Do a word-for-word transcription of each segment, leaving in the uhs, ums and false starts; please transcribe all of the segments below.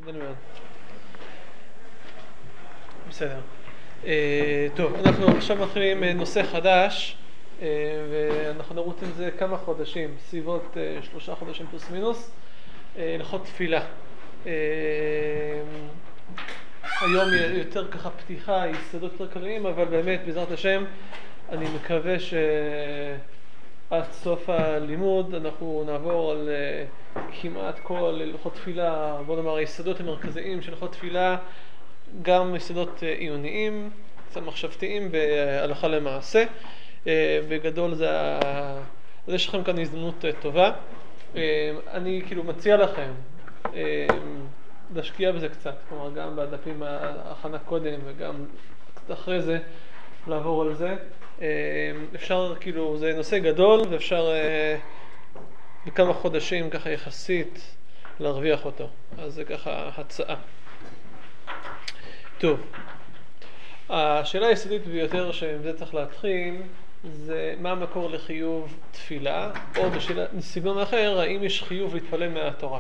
משתדל מאוד. בסדר. טוב, אנחנו עכשיו מתחילים נושא חדש, ואנחנו נרוץ עם זה כמה חודשים, סביבות שלושה חודשים פלוס מינוס, הלכות תפילה. היום יותר ככה פתיחה, יסודות יותר כלליים, אבל באמת בעזרת השם אני מקווה שעד סוף הלימוד אנחנו נעבור על כמעט כל הלכות תפילה, בוא נאמר היסודות המרכזיים של הלכות תפילה, גם יסודות עיוניים, קצת מחשבתיים והלכה למעשה. בגדול זה, אז יש לכם כאן הזדמנות טובה. אני כאילו מציע לכם להשקיע בזה קצת, כלומר גם בדפים ההכנה קודם וגם קצת אחרי זה לעבור על זה. אפשר כאילו, זה נושא גדול ואפשר בכמה חודשים ככה יחסית להרוויח אותו. אז זה ככה הצעה. טוב, השאלה היסודית ביותר שעם זה צריך להתחיל זה מה המקור לחיוב תפילה, או בשאלה, בסגנון אחר, האם יש חיוב להתפלל מהתורה.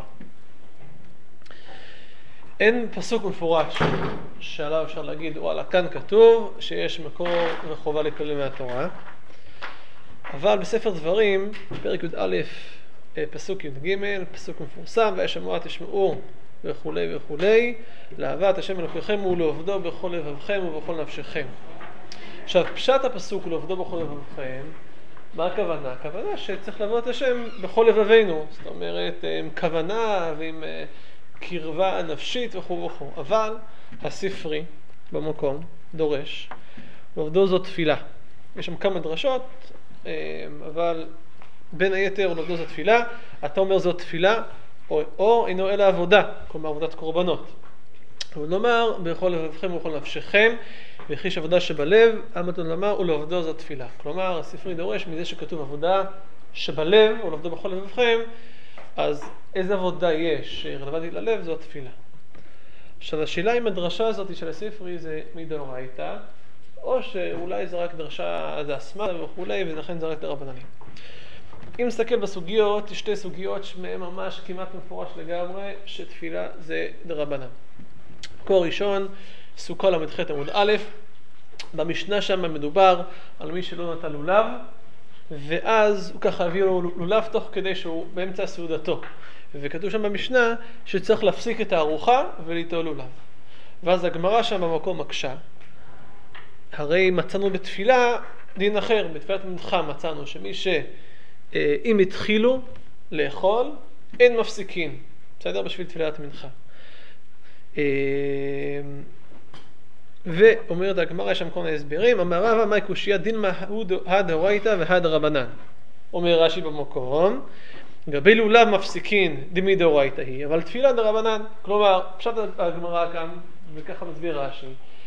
אין פסוק מפורש שעליו אפשר להגיד, וואלה, כאן כתוב שיש מקור וחובה להתפלל מהתורה, אבל בספר דברים, פרק י"א, פסוק י"ג, פסוק מפורסם, והשמוע תשמעו וכולי וכולי, לאהבת השם אלוקיכם ולעובדו בכל לבבכם ובכל נפשכם. עכשיו, פשט הפסוק ולעובדו בכל לבבכם, מה הכוונה? הכוונה שצריך לעבוד את השם בכל לבבינו, זאת אומרת, עם כוונה ועם קרבה נפשית וכו' וכו'. אבל הספרי במקום דורש, לעובדו זו תפילה. יש שם כמה דרשות, אבל בין היתר לעובדו זו תפילה. אתה אומר זו תפילה, או, או אינו אלא עבודה, כלומר עבודת קורבנות. אבל נאמר, בכל לבבכם ובכל נפשכם, וכיש עבודה שבלב, אמתון לומר, ולעובדו זו תפילה. כלומר, הספרי דורש מזה שכתוב עבודה שבלב, או לעובדו בכל לבבכם, אז איזה עבודה יש שרלוונטית ללב, זו התפילה. עכשיו, השאלה אם הדרשה הזאת של הספרי זה מדאורייתא, או שאולי זה רק דרשה, זה הסמ"ה וכולי, ולכן זה רק דרבננים. אם נסתכל בסוגיות, יש שתי סוגיות שמהן ממש כמעט מפורש לגמרי, שתפילה זה דרבנן. מקור ראשון, סוכה למ"ח עמוד א', במשנה שם מדובר על מי שלא נטל לולב, ואז הוא ככה הביא לו לולב תוך כדי שהוא באמצע סעודתו. וכתוב שם במשנה שצריך להפסיק את הארוחה וליטול לולב. ואז הגמרא שם במקום מקשה. הרי מצאנו בתפילה דין אחר, בתפילת מנחה מצאנו שמי שאם התחילו לאכול, אין מפסיקים. בסדר? בשביל תפילת מנחה. ואומרת הגמרא, יש שם כל מיני הסברים, אמר רבא מאי קושיא דילמא הדאורייתא והדרבנן. אומר רש"י במקום, גבי לולב מפסיקין דמי דאורייתא היא, אבל תפילה דרבנן. כלומר, פשט הגמרא כאן, וככה מסביר רש"י,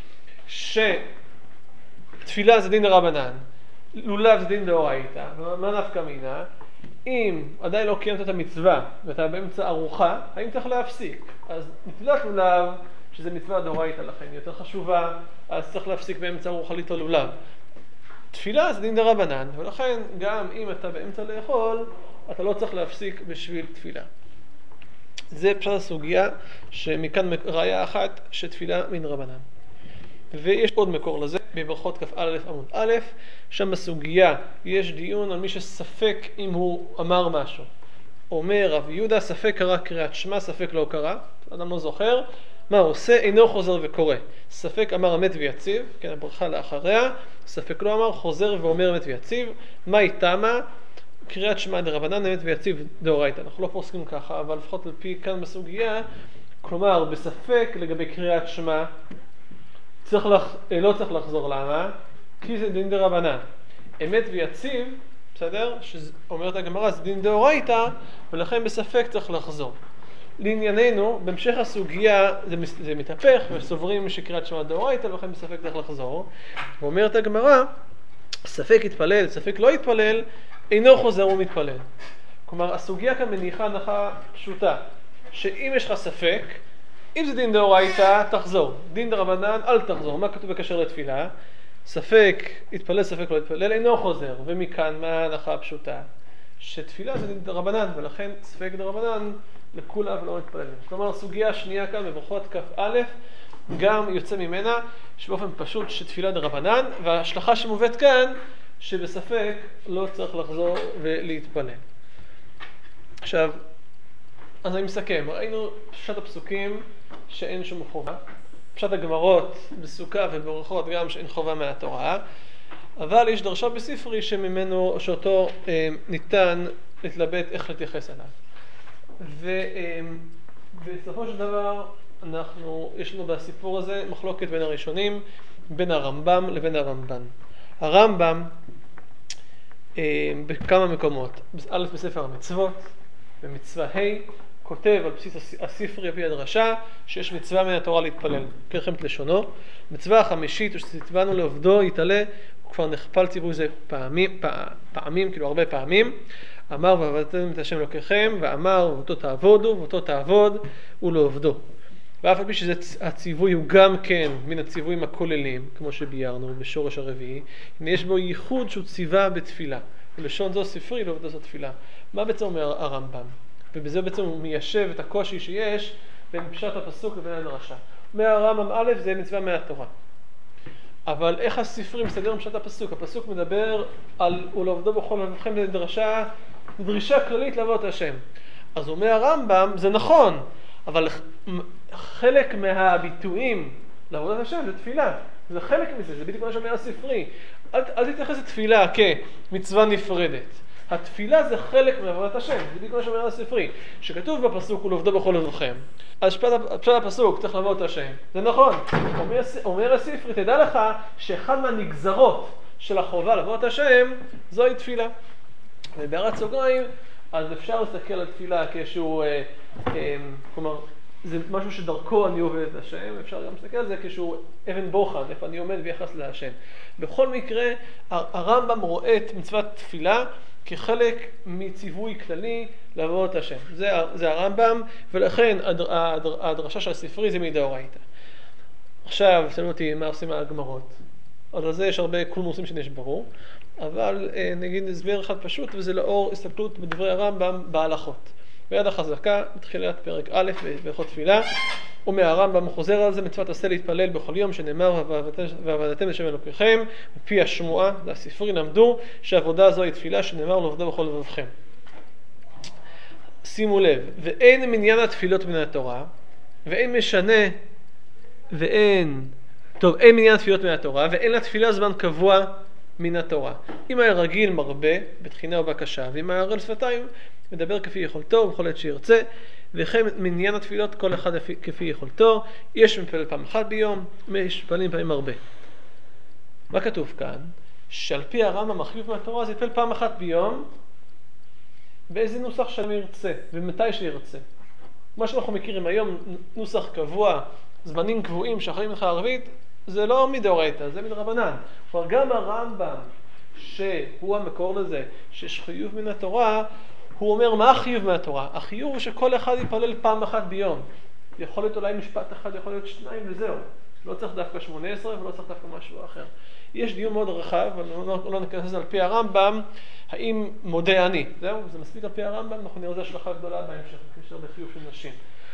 שתפילה זה דין דרבנן, לולב זה דין דאורייתא. מה נפקא מינה? אם עדיין לא קיימת את המצווה ואתה באמצע ארוחה, האם צריך להפסיק? אז נטילת לולב, שזה מצווה דאורייתא לכן, היא יותר חשובה, אז צריך להפסיק באמצע ארוחה ליטול לולב. תפילה זה דין דרבנן, ולכן גם אם אתה באמצע לאכול, אתה לא צריך להפסיק בשביל תפילה. זה פשט הסוגיה שמכאן ראיה אחת שתפילה מן רבנן. ויש עוד מקור לזה, בברכות כ"א עמוד א', שם בסוגיה יש דיון על מי שספק אם הוא אמר משהו. אומר רב יהודה, ספק קרא קריאת שמע, ספק לא קרא, אדם לא זוכר, מה עושה? אינו חוזר וקורא. ספק אמר אמת ויציב, כן, הברכה לאחריה, ספק לא אמר, חוזר ואומר אמת ויציב. מה איתמה? קריאת שמע דרבנן, אמת ויציב דאורייתא. אנחנו לא פוסקים ככה, אבל לפחות על פי כאן בסוגיה, כלומר, בספק לגבי קריאת שמע, צריך לח... לא צריך לחזור, למה? כי זה דין דרבנן. אמת ויציב, בסדר? שאומרת הגמרא, זה דין דאורייתא, ולכן בספק צריך לחזור. לענייננו, בהמשך הסוגיה זה, זה מתהפך, וסוברים שקריאת שמע דאורייתא, ולכן בספק צריך לחזור. ואומרת הגמרא, ספק יתפלל, ספק לא יתפלל, אינו חוזר ומתפלל. כלומר, הסוגיה כאן מניחה הנחה פשוטה, שאם יש לך ספק, אם זה דין דאורייתא, תחזור. דין דרבנן, אל תחזור. מה כתוב בקשר לתפילה? ספק יתפלל, ספק לא יתפלל, אינו חוזר. ומכאן מה ההנחה הפשוטה? שתפילה זה דין דרבנן, ולכן ספק דרבנן לכולה ולא מתפללים. כלומר, הסוגיה השנייה כאן בברכות כ"א, גם יוצא ממנה שבאופן פשוט שתפילה דרבנן, וההשלכה שמובאת כאן, שבספק לא צריך לחזור ולהתפלל. עכשיו, אז אני מסכם, ראינו פשט הפסוקים שאין שום חובה, פשט הגמרות בסוכה ובברכות גם שאין חובה מהתורה, אבל יש דרשה בספרי שממנו, שאותו אה, ניתן להתלבט איך להתייחס אליו. ובסופו של דבר, אנחנו, יש לנו בסיפור הזה מחלוקת בין הראשונים, בין הרמב"ם לבין הרמב"ן. הרמב"ם, אה, בכמה מקומות, א' בספר המצוות, במצווה ה', כותב על בסיס הספרי על פי הדרשה, שיש מצווה מן התורה להתפלל, כרחם לשונו. מצווה החמישית, ושציוונו לעובדו יתעלה, הוא כבר נכפל ציווי זה פעמים, פע, פעמים, כאילו הרבה פעמים. אמר ועבדתם את השם אלוקיכם, ואמר ואותו תעבודו, ואותו תעבוד, ולעובדו. ואף על פי שהציווי הוא גם כן מן הציוויים הכוללים, כמו שביארנו בשורש הרביעי, יש בו ייחוד שהוא ציווה בתפילה. ולשון זו ספרי, לעובדו זו תפילה. מה בעצם אומר הרמב"ם? ובזה בעצם הוא מיישב את הקושי שיש בין פשט הפסוק לבין הדרשה. מהרמב"ם א' זה מצווה מהתורה. אבל איך הספרי מסתדר עם פשט הפסוק? הפסוק מדבר על ולעובדו בכל לבבכם לדרשה, דרישה כללית לעבוד השם. אז אומר הרמב"ם, זה נכון, אבל חלק מהביטויים לעבודת השם זה תפילה. זה חלק מזה, זה בדיוק מה שאומר הספרי. אל, אל תתייחס לתפילה כמצווה נפרדת. התפילה זה חלק מעבודת השם, זה בדיוק מה שאומר הספרי. שכתוב בפסוק ולעובדו בכל לבבכם. אז פשט הפסוק צריך לעבוד את השם. זה נכון. אומר, אומר הספרי, תדע לך שאחד מהנגזרות של החובה לעבוד את השם, זוהי תפילה. ובהערת סוגריים, אז אפשר להסתכל על תפילה כשהוא, אה, אה, כלומר, זה משהו שדרכו אני עובד את השם, אפשר גם להסתכל על זה כשהוא אבן בוחן, איפה אני עומד ביחס להשם. בכל מקרה, הרמב"ם רואה את מצוות תפילה כחלק מציווי כללי לעבוד את השם. זה, זה הרמב"ם, ולכן הדר, הדר, הדרשה של הספרי זה מדאורייתא. עכשיו, שאלו אותי מה עושים הגמרות. אז על זה יש הרבה קולמוסים שנשברו, אבל נגיד הסבר אחד פשוט, וזה לאור הסתכלות בדברי הרמב"ם בהלכות. ביד החזקה, בתחילת פרק א' בהלכות תפילה, ומהרמב"ם חוזר על זה, מצוות עשה להתפלל בכל יום, שנאמר ועבדתם לשם אלוקיכם, מפי השמועה, זה הספרי, למדו שהעבודה זו היא תפילה, שנאמר לעבדו בכל לבבכם. שימו לב, ואין מניין התפילות מן התורה, ואין משנה, ואין, טוב, אין מניין התפילות מן התורה, ואין לתפילה זמן קבוע מן התורה. אם היה רגיל מרבה, בתחינה ובקשה, ואם היה רל שפתיים, מדבר כפי יכולתו ובכל עת שירצה, וכן מניין התפילות כל אחד כפי יכולתו. יש מפלל פעם אחת ביום, יש מפללים פעמים הרבה. מה כתוב כאן? שעל פי הרמב"ם החיוב מהתורה זה יתפלל פעם אחת ביום, באיזה נוסח שאני ארצה ומתי שירצה. מה שאנחנו מכירים היום, נוסח קבוע, זמנים קבועים שאחרים לך ערבית, זה לא מדאורייתא, זה מדרבנן. כבר גם הרמב"ם, שהוא המקור לזה, שיש חיוב מן התורה, הוא אומר מה החיוב מהתורה? החיוב הוא שכל אחד יפלל פעם אחת ביום. יכול להיות אולי משפט אחד, יכול להיות שניים וזהו. לא צריך דווקא שמונה עשרה ולא צריך דווקא משהו אחר. יש דיון מאוד רחב, אבל לא, לא ניכנס לזה על פי הרמב"ם, האם מודה אני. זהו, זה מספיק על פי הרמב"ם, אנחנו נראה את זה השלכה גדולה בהמשך, בקשר לחיוב של נשים.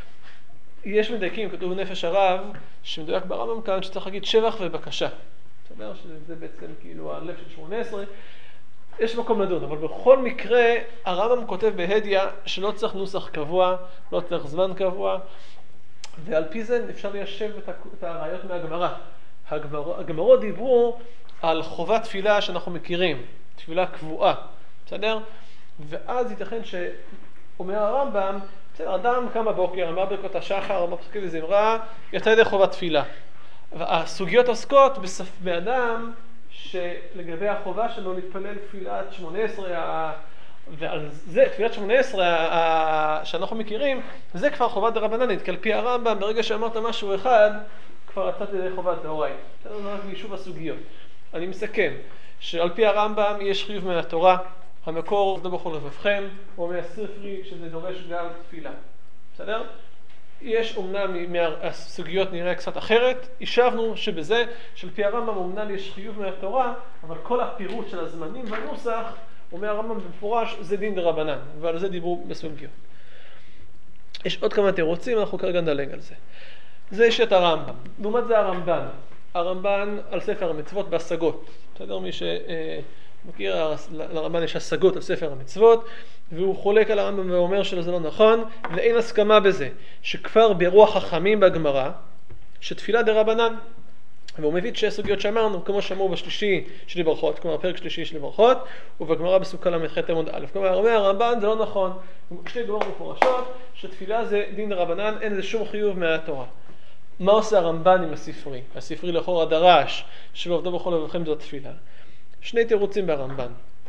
יש מדייקים, כתוב נפש הרב, שמדויק ברמב"ם כאן, שצריך להגיד שבח ובקשה. בסדר? שזה בעצם כאילו הלב של שמונה עשרה. יש מקום לדון, אבל בכל מקרה הרמב"ם כותב בהדיא שלא צריך נוסח קבוע, לא צריך זמן קבוע, ועל פי זה אפשר ליישב את הראיות מהגמרא. הגמרות דיברו על חובת תפילה שאנחנו מכירים, תפילה קבועה, בסדר? ואז ייתכן שאומר הרמב"ם, בסדר, אדם קם בבוקר, אמר ברכות השחר, אמר פסוקי וזמרה, יצא ידי חובת תפילה. והסוגיות עוסקות באדם שלגבי החובה שלו להתפלל תפילת שמונה עשרה, ועל זה, תפילת שמונה עשרה שאנחנו מכירים, זה כבר חובת דרבננית, כי על פי הרמב"ם, ברגע שאמרת משהו אחד, כבר יצאת ידי חובת דאורייתא. זה רק ביישוב הסוגיות. אני מסכם שעל פי הרמב"ם יש חיוב מן התורה, המקור עובדו בכל לבבכם, או מהספרי שזה דורש גם תפילה. בסדר? יש אומנם מהסוגיות נראה קצת אחרת, ישבנו שבזה, של פי הרמב"ם אומנם יש חיוב מהתורה, אבל כל הפירוט של הזמנים והנוסח, אומר הרמב"ם במפורש, זה דין דרבנן, ועל זה דיברו בסוגיות. יש עוד כמה תירוצים, אנחנו כרגע נדלג על זה. זה יש את הרמב"ם. לעומת זה הרמב"ן. הרמב"ן על ספר המצוות בהשגות. בסדר? מי שמכיר, לרמב"ן יש השגות על ספר המצוות, והוא חולק על הרמב"ם ואומר שזה לא נכון, ואין הסכמה בזה, שכבר ברוח חכמים בגמרא, שתפילה דרבנן. והוא מביא את שתי סוגיות שאמרנו, כמו שאמרו בשלישי של ברכות, כלומר פרק שלישי של ברכות, ובגמרא בסוכה למ"ח עמוד א'. כלומר, אומר הרמב"ן זה לא נכון. שתי גמרות מפורשות, שתפילה זה דין דרבנן, אין לזה שום חיוב מהתורה. מה עושה הרמב"ן עם הספרי? הספרי לכאורה דרש, שלא עבדו בכל לבבכם זאת תפילה. שני תירוצים ברמב"ן.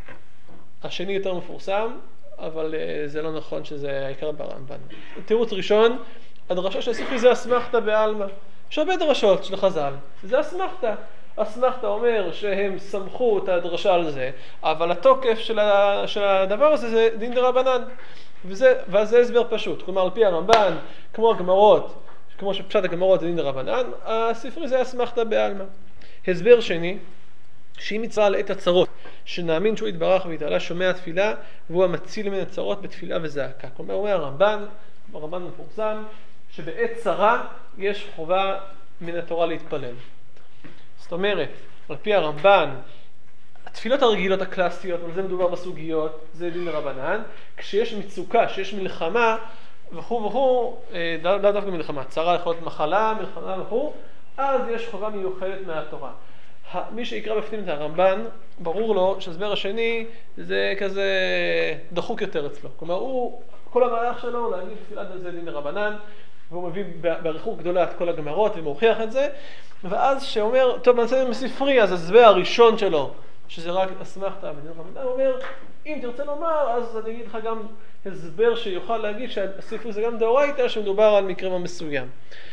השני יותר מפורסם, אבל זה לא נכון שזה העיקר ברמב"ן. תירוץ ראשון, הדרשה של הספרי זה אסמכתא בעלמא. יש הרבה דרשות של חז"ל, זה אסמכתא. אסמכתא אומר שהם סמכו את הדרשה על זה, אבל התוקף של, ה, של הדבר הזה זה דין דרבנן. וזה, ואז זה הסבר פשוט. כלומר, על פי הרמב"ן, כמו הגמרות, כמו שפשט הגמרות זה דין דרבנן, הספרי זה אסמכתא בעלמא. הסבר שני, שאם יצרה על עת הצרות, שנאמין שהוא יתברך ויתעלה שומע תפילה, והוא המציל מן הצרות בתפילה וזעקה. כלומר, אומר הרמב"ן, הרמב"ן מפורסם, שבעת צרה יש חובה מן התורה להתפלל. זאת אומרת, על פי הרמב"ן, התפילות הרגילות הקלאסיות, על זה מדובר בסוגיות, זה דין דרבנן. כשיש מצוקה, שיש מלחמה, וכו' וכו', לא דווקא מלחמה, צרה יכול להיות מחלה, מלחמה וכו', אז יש חובה מיוחדת מהתורה. מי שיקרא בפנים את הרמב"ן, ברור לו שהסבר השני זה כזה דחוק יותר אצלו. כלומר, הוא, כל המהלך שלו הוא להגיד תפילת זה דין דרבנן, והוא מביא באריכות גדולה את כל הגמרות ומוכיח את זה, ואז שאומר, טוב, נעשה מספרי, אז הסבר הראשון שלו, שזה רק אסמכתא בדין דרבנן, הוא אומר, אם תרצה לומר, אז אני אגיד לך גם הסבר שיוכל להגיד שהספרי זה גם דאורייתא, שמדובר על מקרה מסוים.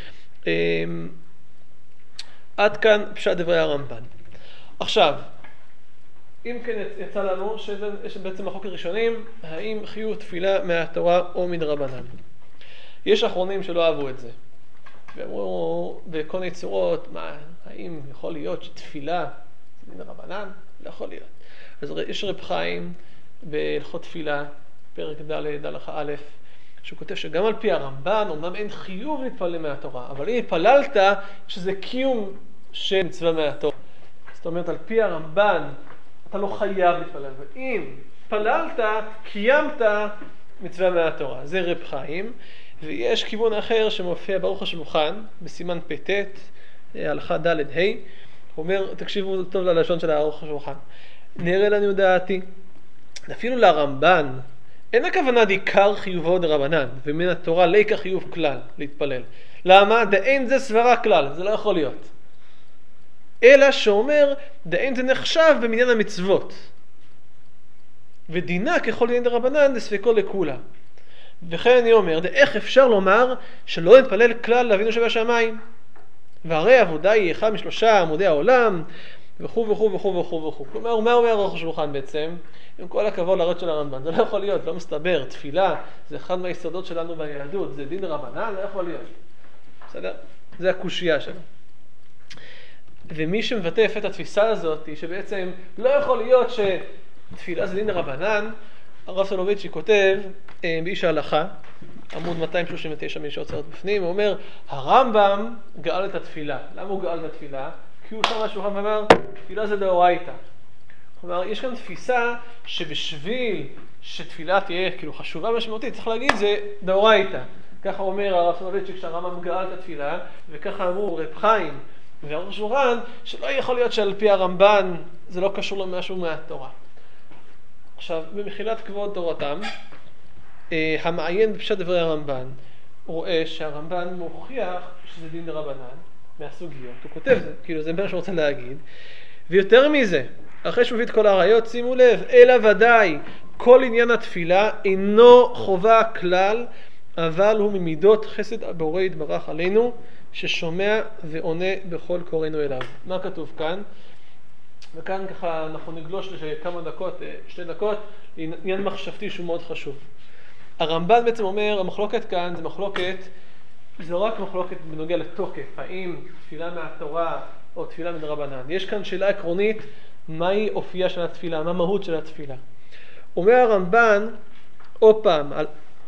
עד כאן פשט דברי הרמב"ן. עכשיו, אם כן יצא לנו שזה בעצם החוק הראשונים, האם חיוב תפילה מהתורה או מדרבנן. יש אחרונים שלא אהבו את זה. ואמרו בכל מיני צורות, מה, האם יכול להיות שתפילה מדרבנן? לא יכול להיות. אז יש רב חיים בהלכות תפילה, פרק ד' הלכה א', שהוא כותב שגם על פי הרמב"ן, אמנם אין חיוב להתפלל מהתורה, אבל אם התפללת, שזה קיום של מצווה מהתורה. זאת אומרת, על פי הרמב"ן, אתה לא חייב להתפלל, ואם התפללת, קיימת מצווה מהתורה. זה רב חיים, ויש כיוון אחר שמופיע ברוך השולחן, בסימן פ"ט, הלכה ד' ה', הוא אומר, תקשיבו טוב ללשון של ערוך השולחן, נראה לנו דעתי, אפילו לרמב"ן, אין הכוונה דעיקר חיובו דרבנן, ומן התורה ליקה חיוב כלל להתפלל. למה? דאין זה סברה כלל, זה לא יכול להיות. אלא שאומר, דאין זה נחשב במניין המצוות. ודינה ככל דין דרבנן דספקו לכולה. וכן אני אומר, איך אפשר לומר שלא נתפלל כלל לאבינו שבשמיים? והרי עבודה היא אחד משלושה עמודי העולם, וכו' וכו' וכו' וכו' וכו'. כלומר, מה אומר ערוך השולחן בעצם? עם כל הכבוד לראות של הרמב"ן, זה לא יכול להיות, לא מסתבר, תפילה זה אחד מהיסודות שלנו ביהדות, זה דין רבנן, לא יכול להיות. בסדר? זה הקושייה שלנו. ומי שמבטף את התפיסה הזאת, היא שבעצם לא יכול להיות שתפילה זה דין רבנן, הרב סולובייצ'יק כותב באיש ההלכה, עמוד מאתיים שלושים ותשע מי שעוצרת בפנים, הוא אומר, הרמב"ם גאל את התפילה. למה הוא גאל את התפילה? כי הוא שם השולחן ואמר, תפילה זה דאורייתא. כלומר, יש כאן תפיסה שבשביל שתפילה תהיה כאילו חשובה משמעותית, צריך להגיד זה דאורייתא. ככה אומר הרב סולובייצ'יק שהרמב"ם גאל את התפילה, וככה אמרו רב חיים וערוך השולחן, שלא יכול להיות שעל פי הרמב"ן זה לא קשור למשהו מהתורה. עכשיו, במחילת כבוד תורתם, המעיין בפשט דברי הרמב"ן רואה שהרמב"ן מוכיח שזה דין דרבנן מהסוגיות. הוא כותב זה, כאילו זה מה שהוא רוצה להגיד. ויותר מזה, אחרי שהוא הביא את כל הראיות, שימו לב, אלא ודאי, כל עניין התפילה אינו חובה כלל, אבל הוא ממידות חסד הבורא יתברך עלינו, ששומע ועונה בכל קוראינו אליו. מה כתוב כאן? וכאן ככה אנחנו נגלוש לכמה דקות, שתי דקות, לעניין מחשבתי שהוא מאוד חשוב. הרמב"ן בעצם אומר, המחלוקת כאן זה מחלוקת, זה לא רק מחלוקת בנוגע לתוקף, האם תפילה מהתורה או תפילה מדרבנן. יש כאן שאלה עקרונית, מהי אופייה של התפילה, מה מהות של התפילה. אומר הרמב"ן, עוד פעם, על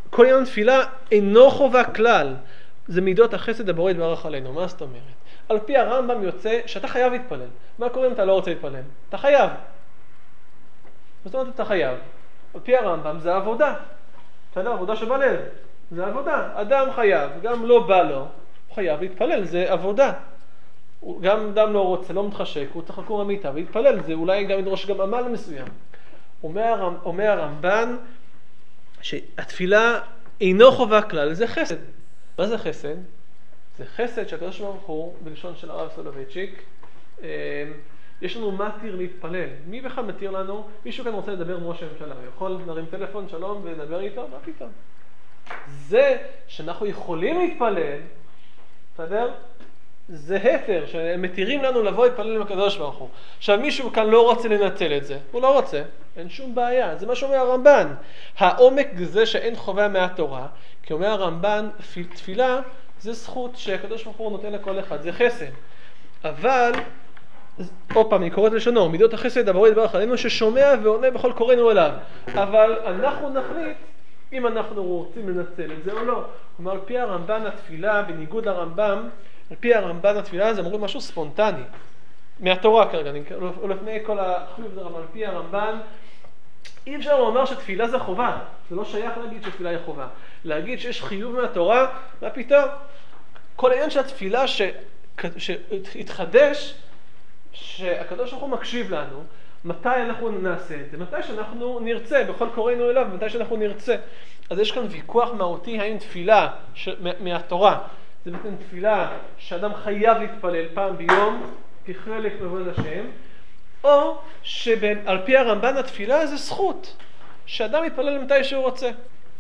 כל עניין תפילה אינו חובה כלל. זה מידות החסד הבורא יתברך עלינו. מה זאת אומרת? על פי הרמב"ם יוצא שאתה חייב להתפלל. מה קורה אם אתה לא רוצה להתפלל? אתה חייב. זאת אומרת, אתה חייב. על פי הרמב"ם זה עבודה. בסדר? עבודה שבלב. זה עבודה. אדם חייב, גם לא בא לו, הוא חייב להתפלל, זה עבודה. גם אדם לא רוצה, לא מתחשק, הוא צריך לקום המיטה ולהתפלל, זה אולי גם ידרוש גם עמל מסוים. אומר, הרמב, אומר הרמב"ן שהתפילה אינו חובה כלל, זה חסד. מה זה חסד? זה חסד שהקדוש ברוך הוא, בלשון של הרב סולובייצ'יק, יש לנו מתיר להתפלל. מי בכלל מתיר לנו? מישהו כאן רוצה לדבר עם ראש הממשלה, הוא יכול להרים טלפון, שלום, ולדבר איתו, מה פתאום? זה שאנחנו יכולים להתפלל, בסדר? זה היתר, שהם מתירים לנו לבוא להתפלל עם הקדוש ברוך הוא. עכשיו מישהו כאן לא רוצה לנצל את זה, הוא לא רוצה, אין שום בעיה, זה מה שאומר הרמב"ן. העומק זה שאין חובה מהתורה, כי אומר הרמב"ן, תפילה זה זכות שהקדוש ברוך הוא נותן לכל אחד, זה חסד. אבל, עוד פעם, אני קוראת לשונו, מידות החסד הבורא יתברך עלינו ששומע ועונה בכל קוראינו אליו. אבל אנחנו נחליט אם אנחנו רוצים לנצל את זה או לא. כלומר, על פי הרמב"ן התפילה, בניגוד לרמב"ם, על פי הרמב"ן התפילה זה אמורים משהו ספונטני. מהתורה כרגע, לפני כל החיוב זה על פי הרמב"ן, אי אפשר לומר שתפילה זה חובה. זה לא שייך להגיד שתפילה היא חובה. להגיד שיש חיוב מהתורה, מה פתאום? כל העניין של התפילה ש... שהתחדש, שהקדוש ברוך הוא מקשיב לנו, מתי אנחנו נעשה את זה? מתי שאנחנו נרצה, בכל קוראינו אליו, מתי שאנחנו נרצה. אז יש כאן ויכוח מהותי, האם תפילה ש... מהתורה, זה בעצם תפילה שאדם חייב להתפלל פעם ביום, כחלק מעבודת השם, או שעל פי הרמב"ן התפילה זה זכות, שאדם יתפלל מתי שהוא רוצה.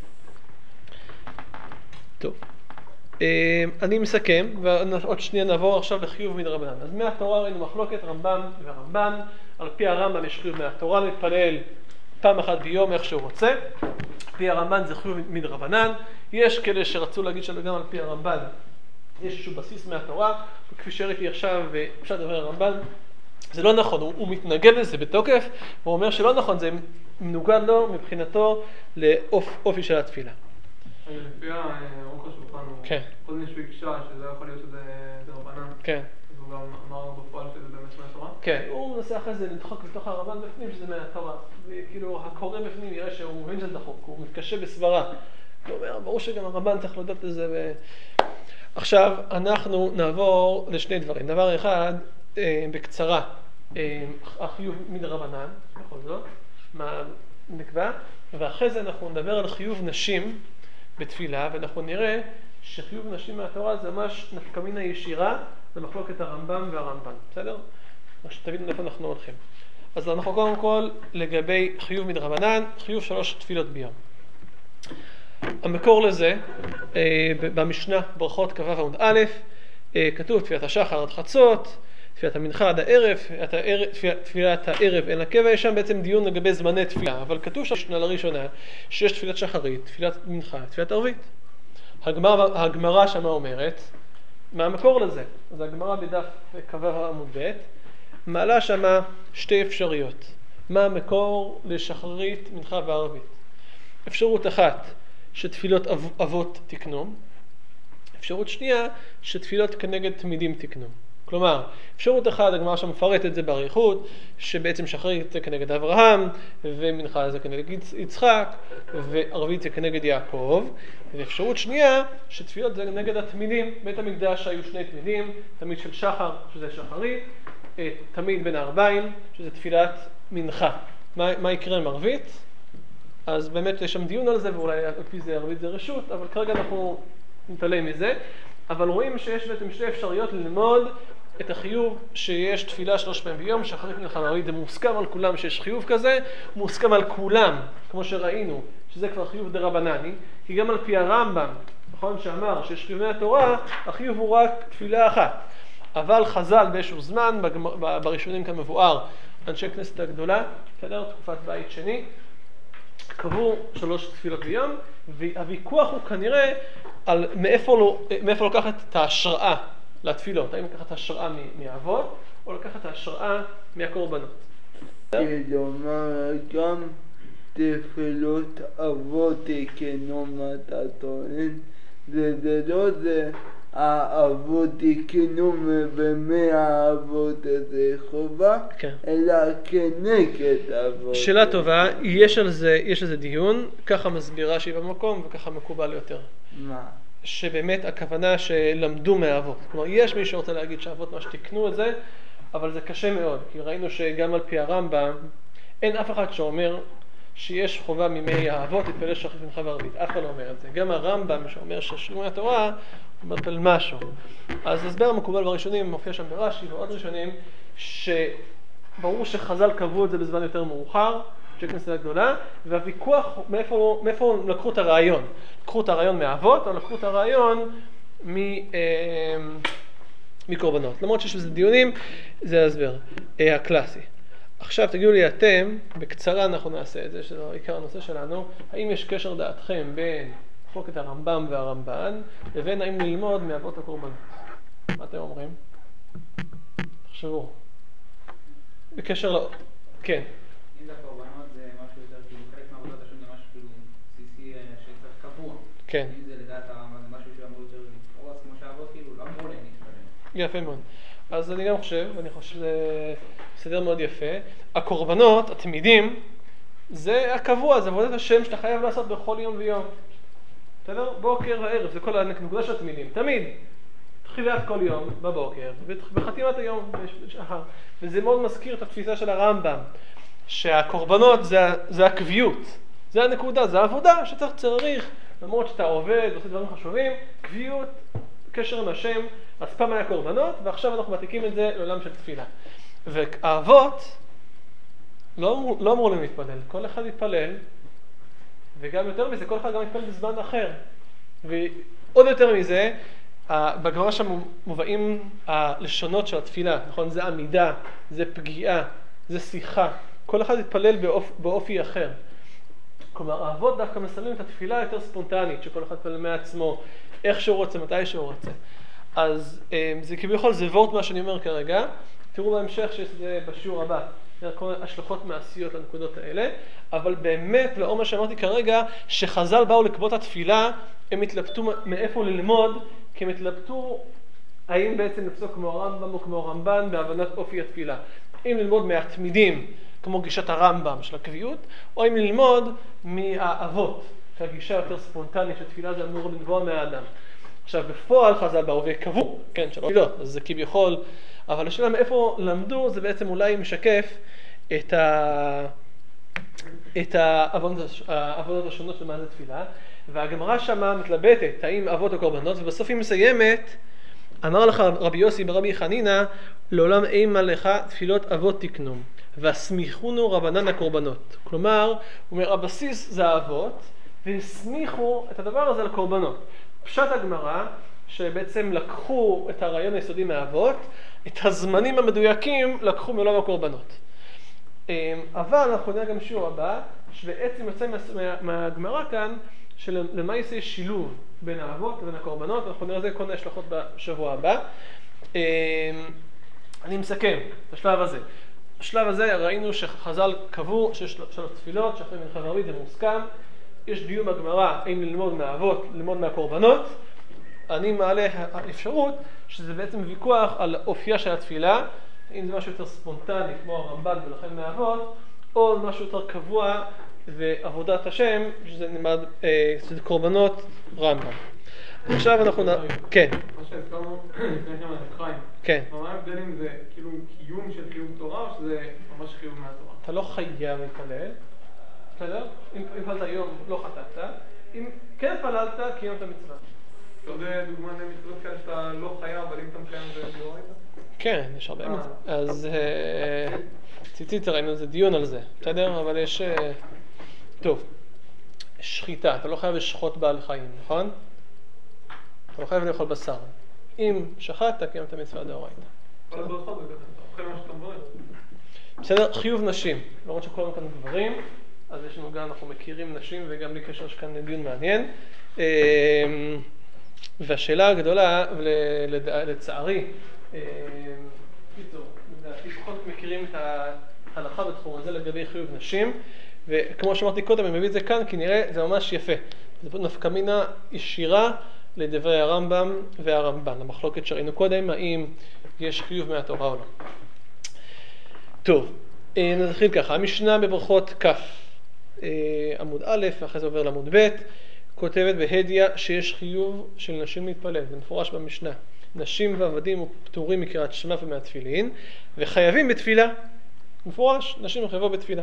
טוב, אני מסכם, ועוד שנייה נעבור עכשיו לחיוב מדרבנן. אז מהתורה ראינו מחלוקת רמב"ם ורמב"ן, על פי הרמב"ם יש חיוב מהתורה להתפלל פעם אחת ביום איך שהוא רוצה, על פי הרמב"ן זה חיוב מדרבנן, יש כאלה שרצו להגיד שגם על פי הרמב"ן יש איזשהו בסיס מהתורה, וכפי שהראיתי עכשיו בפשט דברי הרמב"ן, זה לא נכון, הוא, הוא מתנגד לזה בתוקף, והוא אומר שלא נכון, זה מנוגד לו מבחינתו לאופי של התפילה. לפי הארוך השולחן, כן. קודם יש ביקשה שזה יכול להיות שזה דרבנן. כן. אז הוא גם אמר בפועל שזה באמת מהתורה? כן, הוא מנסה אחרי זה לדחוק בתוך הרמב"ן בפנים שזה מהתורה. וכאילו הקורא בפנים יראה שהוא מבין שזה דחוק, הוא מתקשה בסברה. הוא אומר, ברור שגם הרמב"ן צריך לדעת את זה. ו... עכשיו אנחנו נעבור לשני דברים. דבר אחד, בקצרה, החיוב מדרבנן, בכל זאת, מה נקבע, ואחרי זה אנחנו נדבר על חיוב נשים בתפילה, ואנחנו נראה שחיוב נשים מהתורה זה ממש נפקא מינה ישירה למחלוקת הרמב"ם והרמב"ן, בסדר? שתבינו איפה אנחנו הולכים. אז אנחנו קודם כל לגבי חיוב מדרבנן, חיוב שלוש תפילות ביום. המקור לזה, במשנה ברכות כ"ו עמוד א', כתוב תפילת השחר עד חצות, תפילת המנחה עד הערב, תפילת הערב אין לקבע, יש שם בעצם דיון לגבי זמני תפילה, אבל כתוב שם לראשונה שיש תפילת שחרית, תפילת מנחה, תפילת ערבית. הגמרא, הגמרא שמה אומרת, מה המקור לזה? אז הגמרא בדף כ"ו עמוד ב' מעלה שמה שתי אפשרויות. מה המקור לשחרית, מנחה וערבית? אפשרות אחת, שתפילות אבות תקנו. אפשרות שנייה, שתפילות כנגד תמידים תקנו. כלומר, אפשרות אחת, הגמרא שם מפרט את זה באריכות, שבעצם שחרית זה כנגד אברהם, ומנחה זה כנגד יצחק, וערבית זה כנגד יעקב. ואפשרות שנייה, שתפילות זה נגד התמידים. בית המקדש היו שני תמידים, תמיד של שחר, שזה שחרית, תמיד בין הארבעים, שזה תפילת מנחה. מה, מה יקרה עם ערבית? אז באמת יש שם דיון על זה, ואולי על פי זה ערבית זה רשות, אבל כרגע אנחנו נתעלם מזה. אבל רואים שיש בעצם שתי אפשרויות ללמוד את החיוב שיש תפילה שלוש פעמים ביום, שחרית מנחה וערבית. זה מוסכם על כולם שיש חיוב כזה, מוסכם על כולם, כמו שראינו, שזה כבר חיוב דרבנני, כי גם על פי הרמב"ם, נכון שאמר שיש חיוב מהתורה, החיוב הוא רק תפילה אחת. אבל חז"ל באיזשהו זמן, בראשונים כמבואר, אנשי כנסת הגדולה, בסדר, תקופת בית שני, קבעו שלוש תפילות ביום, והוויכוח הוא כנראה על מאיפה, לא, מאיפה לקחת את ההשראה לתפילות, האם לקחת השראה מאבות, או לקחת ההשראה מהקורבנות. כלומר גם תפילות אבות תקנו מה אתה טוען, וזה לא זה האבות תקנו ומי האבות זה חובה, כן. אלא כנגד אבות. שאלה טובה, יש על זה, יש על זה דיון, ככה מסבירה שהיא במקום וככה מקובל יותר. מה? שבאמת הכוונה שלמדו מהאבות. כלומר, יש מי שרוצה להגיד שהאבות ממש תקנו את זה, אבל זה קשה מאוד, כי ראינו שגם על פי הרמב"ם, אין אף אחד שאומר שיש חובה מימי האבות להתפלל שחרית מנחה וערבית. אף אחד לא אומר את זה. גם הרמב"ם שאומר ששומרי התורה, הוא מתפלל משהו. אז הסבר המקובל בראשונים, מופיע שם ברש"י ועוד ראשונים, שברור שחז"ל קבעו את זה בזמן יותר מאוחר, שכנסת גדולה, והוויכוח מאיפה, מאיפה לקחו את הרעיון. לקחו את הרעיון מהאבות, או לקחו את הרעיון מ... מקורבנות. למרות שיש בזה דיונים, זה ההסבר אה, הקלאסי. עכשיו תגידו לי אתם, בקצרה אנחנו נעשה את זה, שזה עיקר הנושא שלנו, האם יש קשר דעתכם בין חוקת הרמב"ם והרמב"ן, לבין האם ללמוד מאבות הקורבנות? מה אתם אומרים? תחשבו. בקשר ל... כן. אם זה הקורבנות זה משהו יותר, כאילו חלק מהעבודת השם זה משהו כאילו בסיסי שצריך קבוע. כן. אם זה לדעת הרמב"ן זה משהו שאמור יותר לפרוס כמו שהאבות כאילו לא אמרו להם להתפלל. יפה מאוד. אז אני גם חושב, ואני חושב שזה סדר מאוד יפה, הקורבנות, התמידים, זה הקבוע, זה עבודת השם שאתה חייב לעשות בכל יום ויום. בסדר? בוקר וערב, זה כל הנקודה של התמידים. תמיד, תחילת כל יום בבוקר, ובחתימת היום בשחר. וזה מאוד מזכיר את התפיסה של הרמב"ם, שהקורבנות זה, זה הקביעות. זה הנקודה, זה העבודה שאתה צריך, למרות שאתה עובד, עושה דברים חשובים, קביעות, קשר עם השם, אז פעם היה קורבנות, ועכשיו אנחנו מעתיקים את זה לעולם של תפילה. והאבות לא, לא אמרו להם להתפלל, כל אחד יתפלל, וגם יותר מזה, כל אחד גם יתפלל בזמן אחר. ועוד יותר מזה, בגמרא שם מובאים הלשונות של התפילה, נכון? זה עמידה, זה פגיעה, זה שיחה. כל אחד יתפלל באופ, באופי אחר. כלומר, האבות דווקא מסמלים את התפילה יותר ספונטנית, שכל אחד יתפלל מעצמו, איך שהוא רוצה, מתי שהוא רוצה. אז זה כביכול, זה וורט מה שאני אומר כרגע. תראו בהמשך שזה בשיעור הבא. זה כל השלכות מעשיות לנקודות האלה. אבל באמת, לאור מה שאמרתי כרגע, שחז"ל באו לקבוע את התפילה, הם התלבטו מאיפה ללמוד, כי הם התלבטו האם בעצם לפסוק כמו הרמב"ם או כמו הרמב"ן בהבנת אופי התפילה. אם ללמוד מהתמידים, כמו גישת הרמב"ם של הקביעות, או אם ללמוד מהאבות, שהגישה יותר ספונטנית, שתפילה זה אמור לנבוע מהאדם. עכשיו, בפועל חז"ל באו וקבעו, כן, שלוש תפילות, אז זה כביכול, אבל השאלה מאיפה למדו, זה בעצם אולי משקף את ה... את העבודות השונות של מה זה תפילה, והגמרא שמה מתלבטת, האם אבות או קורבנות, ובסוף היא מסיימת, אמר לך רבי יוסי ברבי חנינא, לעולם אימה לך תפילות אבות תקנו, והסמיכונו רבנן הקורבנות. כלומר, הוא אומר, הבסיס זה האבות, והסמיכו את הדבר הזה לקורבנות. פשט הגמרא, שבעצם לקחו את הרעיון היסודי מהאבות, את הזמנים המדויקים לקחו מעולם הקורבנות. אבל אנחנו נראה גם שיעור הבא, שבעצם יוצא מהגמרא כאן, שלמה יעשה שילוב בין האבות לבין הקורבנות, אנחנו נראה זה כל מיני השלכות בשבוע הבא. אני מסכם את השלב הזה. בשלב הזה ראינו שחז"ל קבעו שיש שלוש תפילות, שאחרי מנחה וערבית זה מוסכם. יש דיון בגמרא האם ללמוד מהאבות, ללמוד מהקורבנות. אני מעלה האפשרות שזה בעצם ויכוח על אופייה של התפילה, אם זה משהו יותר ספונטני כמו הרמב"ן ולכן מהאבות, או משהו יותר קבוע ועבודת השם, שזה נלמד, אה, שזה קורבנות רמב"ם. עכשיו אנחנו נ... כן. מה שהזכרנו לפני שם את חיים. כן. מה ההבדל אם זה כאילו קיום של חיוב תורה, או שזה ממש חיוב מהתורה? אתה לא חייב להתפלל, בסדר? אם פללת היום לא חטאת, אם כן פללת, קיימת מצווה. אתה יודע דוגמה למצוות כאלה שאתה לא חייב, אבל אם אתה מקיים זה לא ראית? כן, יש הרבה מצוות. אז ציטית ראינו, זה דיון על זה, בסדר? אבל יש... טוב, שחיטה, אתה לא חייב לשחוט בעל חיים, נכון? אתה לא חייב לאכול בשר. אם שחטת, קיימת מצווה דאורייתא. כל הברכות זה ככה, אתה אוכל מה שאתה מברך. בסדר, חיוב נשים. למרות שכולנו כאן גברים, אז יש לנו גם, אנחנו מכירים נשים, וגם לי קשר שכאן דיון מעניין. והשאלה הגדולה, לצערי, קיצור, לדעתי פחות מכירים את ההלכה בתחום הזה לגבי חיוב נשים, וכמו שאמרתי קודם, אני מביא את זה כאן, כי נראה, זה ממש יפה. זה נפקא מינה ישירה לדברי הרמב"ם והרמב"ן, למחלוקת שראינו קודם, האם יש חיוב מהתורה או לא. טוב, נתחיל ככה, המשנה בברכות כ' עמוד א', ואחרי זה עובר לעמוד ב', כותבת בהדיא שיש חיוב של נשים להתפלל, זה מפורש במשנה. נשים ועבדים פטורים מקריאת שמע ומהתפילין, וחייבים בתפילה. מפורש, נשים חייבות בתפילה.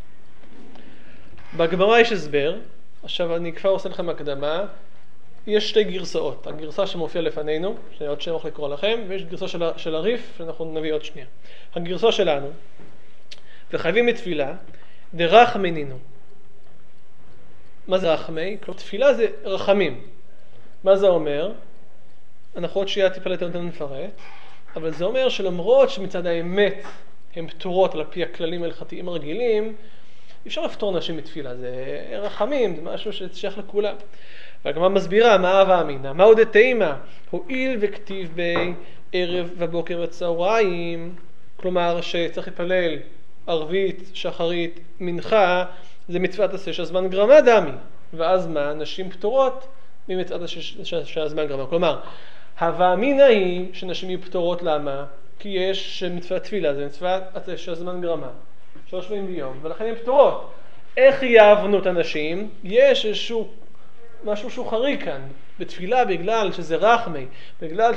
בגמרא יש הסבר, עכשיו אני כבר עושה לכם הקדמה, יש שתי גרסאות, הגרסה שמופיעה לפנינו, שאני עוד שניה הולך לקרוא לכם, ויש גרסה של, של הריף, שאנחנו נביא עוד שנייה. הגרסה שלנו, וחייבים בתפילה, דרחמנינו. מה זה רחמי? כלומר, תפילה זה רחמים. מה זה אומר? אנחנו עוד שיהיה טיפה יותר נפרט, אבל זה אומר שלמרות שמצד האמת הן פטורות על פי הכללים ההלכתיים הרגילים, אי אפשר לפתור נשים בתפילה, זה רחמים, זה משהו ששייך לכולם. והגמרא מסבירה, מה הווה אמינא? מהו דתימה? הואיל וכתיב בי ערב ובוקר וצהריים, כלומר שצריך להתפלל ערבית, שחרית, מנחה, זה מצוות עשה שהזמן גרמה דמי. ואז מה? נשים פטורות ממצוות עשה שהזמן גרמה. כלומר, הווה אמינא היא שנשים יהיו פטורות, למה? כי יש מצוות תפילה, זה מצוות עשה שהזמן גרמה. שלוש פעמים ביום, ולכן הן פטורות. איך יאבנו את הנשים? יש איזשהו משהו שהוא חריג כאן. בתפילה, בגלל שזה רחמי, בגלל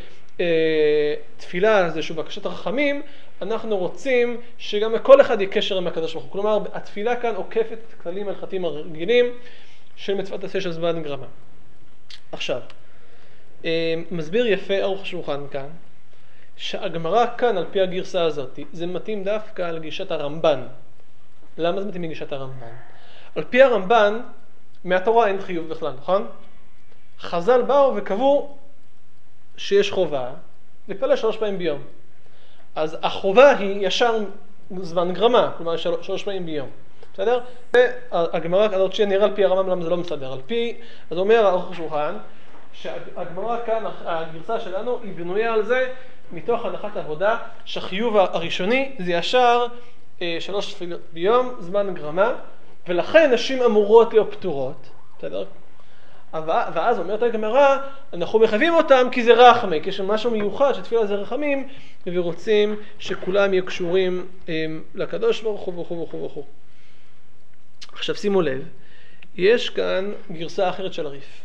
שתפילה זה שהוא בקשת רחמים, אנחנו רוצים שגם כל אחד יהיה קשר עם הקדוש ברוך הוא. כלומר, התפילה כאן עוקפת את הכללים ההלכתיים הרגילים של מצוות עשה של זמן גרמה. עכשיו, מסביר יפה ערוך השולחן כאן, שהגמרא כאן על פי הגרסה הזאת, זה מתאים דווקא לגישת הרמב"ן. למה זה מתאים לגישת הרמב"ן? על פי הרמב"ן, מהתורה אין חיוב בכלל, נכון? חז"ל באו וקבעו שיש חובה להתפלל שלוש פעמים ביום. אז החובה היא ישר זמן גרמה, כלומר של, שלוש פעמים ביום. בסדר? והגמרא, אני רוצה שנראה על פי הרמב"ם למה זה לא מסדר. על פי, אז אומר ערוך השולחן, שהגמרא כאן, הגרסה שלנו, היא בנויה על זה, מתוך הנחת עבודה, שהחיוב הראשוני זה ישר אה, שלוש תפילות ביום, זמן גרמה, ולכן נשים אמורות להיות פטורות, בסדר? ואז אומרת הגמרא, אנחנו מחייבים אותם כי זה רחמי, כי יש משהו מיוחד שתפילה זה רחמים, ורוצים שכולם יהיו קשורים אה, לקדוש ברוך הוא וכו' וכו' וכו'. עכשיו שימו לב, יש כאן גרסה אחרת של הריף.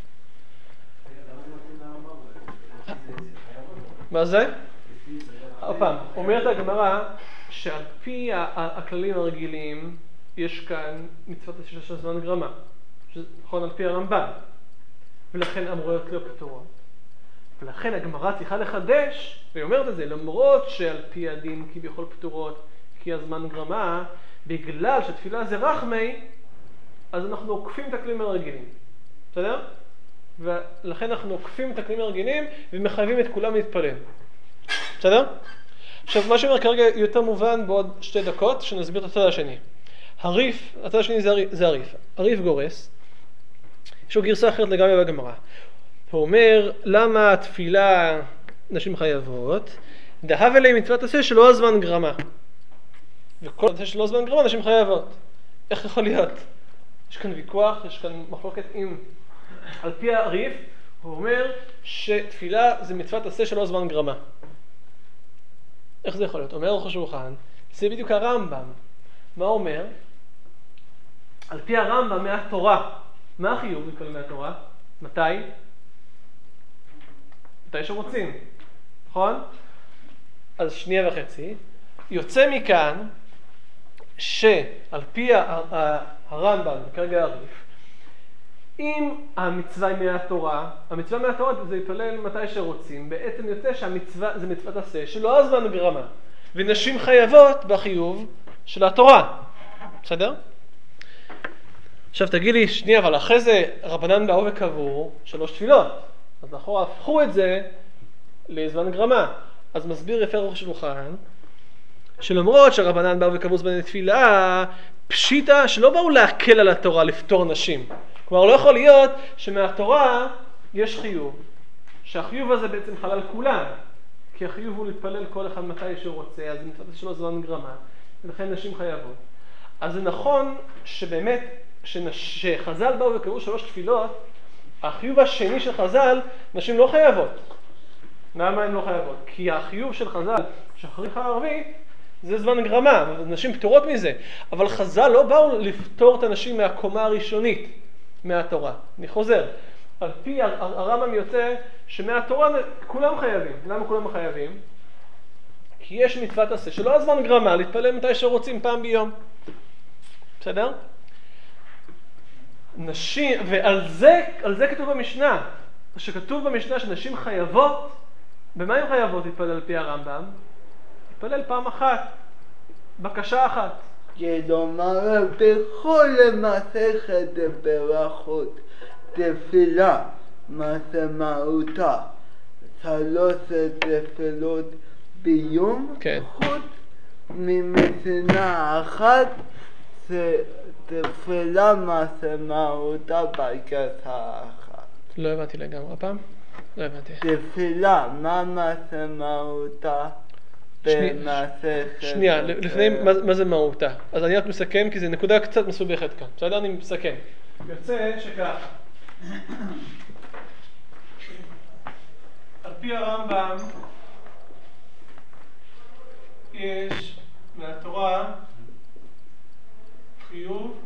מה זה? עוד פעם, אומרת הגמרא שעל פי הכללים הרגילים יש כאן מצוות של זמן גרמה, נכון על פי הרמב"ן, ולכן אמורות להיות פטורות. ולכן הגמרא צריכה לחדש, והיא אומרת את זה, למרות שעל פי הדין כביכול פטורות, כי הזמן גרמה, בגלל שתפילה זה רחמי, אז אנחנו עוקפים את הכללים הרגילים. בסדר? ולכן אנחנו עוקפים את הכללים הרגילים ומחייבים את כולם להתפלל. בסדר? עכשיו, מה שאומר כרגע יותר מובן בעוד שתי דקות, שנסביר את הצד השני. הריף, הצד השני זה, זה הריף. הריף גורס, יש לו גרסה אחרת לגמרי בגמרא. הוא אומר, למה התפילה נשים חייבות? דהב אלי מצוות עשה שלא הזמן גרמה. וכל עשה שלא הזמן גרמה, נשים חייבות. איך יכול להיות? יש כאן ויכוח, יש כאן מחלוקת עם... על פי הריף, הוא אומר שתפילה זה מצוות עשה שלא זמן גרמה. איך זה יכול להיות? אומר ערוך השולחן, זה בדיוק הרמב"ם. מה אומר? על פי הרמב"ם מהתורה. מה החיוב לכל מהתורה? מתי? מתי שרוצים. נכון? אז שנייה וחצי. יוצא מכאן שעל פי הרמב"ם, כרגע הריף, אם המצווה היא מהתורה, המצווה מהתורה זה יפלל מתי שרוצים, בעצם יוצא שהמצווה זה מצוות עשה שלא הזמן גרמה, ונשים חייבות בחיוב של התורה. בסדר? עכשיו תגיד לי, שנייה, אבל אחרי זה רבנן באו וקבעו שלוש תפילות, אז אחורה הפכו את זה לזמן גרמה. אז מסביר יפה ערוך השולחן, שלמרות שרבנן באו וקבעו זמן תפילה, פשיטה שלא באו להקל על התורה לפתור נשים. כלומר, לא יכול להיות שמהתורה יש חיוב, שהחיוב הזה בעצם חלל כולם, כי החיוב הוא להתפלל כל אחד מתי שהוא רוצה, אז מצוות שלו זמן גרמה, ולכן נשים חייבות. אז זה נכון שבאמת, שחז"ל באו וקראו שלוש תפילות, החיוב השני של חז"ל, נשים לא חייבות. למה הן לא חייבות? כי החיוב של חז"ל, שחרית הערבי, זה זמן גרמה, נשים פטורות מזה. אבל חז"ל לא באו לפטור את הנשים מהקומה הראשונית, מהתורה. אני חוזר. על פי הרמב"ם יוצא שמהתורה כולם חייבים. למה כולם חייבים? כי יש מצוות עשה, שלא הזמן גרמה, להתפלל מתי שרוצים פעם ביום. בסדר? נשים, ועל זה, על זה כתוב במשנה, שכתוב במשנה שנשים חייבות, במה הן חייבות להתפלל על פי הרמב"ם? להתפלל פעם אחת, בקשה אחת. כלומר, בכל מסכת ברכות, תפילה משמעותה שלוש תפילות ביום, כן. חוץ ממשנה אחת שתפילה משמעותה בקשה אחת. לא הבנתי לגמרי הפעם? לא הבנתי. תפילה, מה משמעותה במסכת? שנייה, לפני מה, מה זה מהותה? אז אני רק מסכם כי זו נקודה קצת מסובכת כאן. בסדר? אני מסכם. יוצא שככה. על פי הרמב"ם יש מהתורה חיוב